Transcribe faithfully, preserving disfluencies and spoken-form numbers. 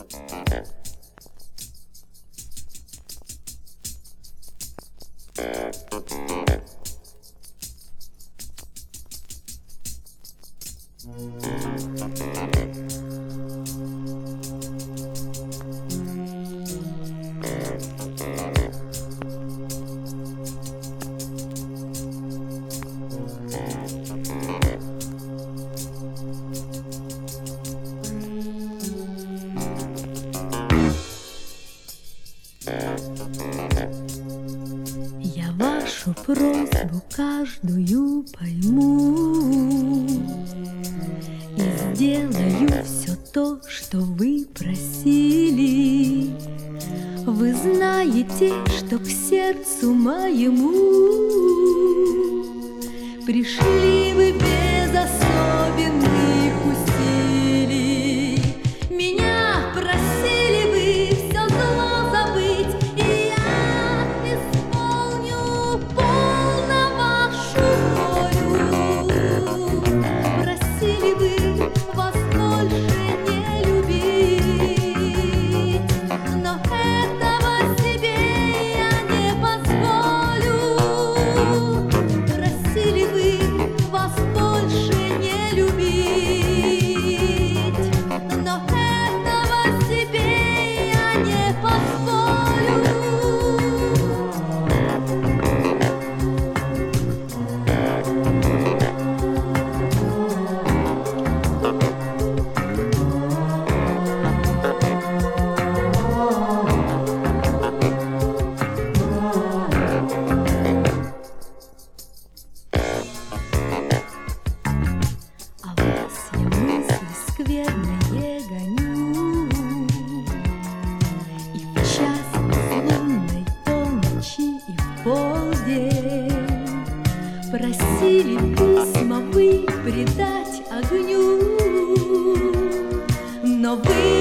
Я вашу просьбу каждую пойму и сделаю все то, что вы просили. Вы знаете, что к сердцу моему пришли вы без особенных усилий. Меня просили вы все зло забыть, и я исполню полно вашу волю. Просили вы вас больше не любить, но этого себе я не позволю. Просили вы вас больше не любить, но этого себе я не позволю. А вас я мысли скверные гоню, и в час лунной полночи, и в полдень просили письма вы предать огню, но вы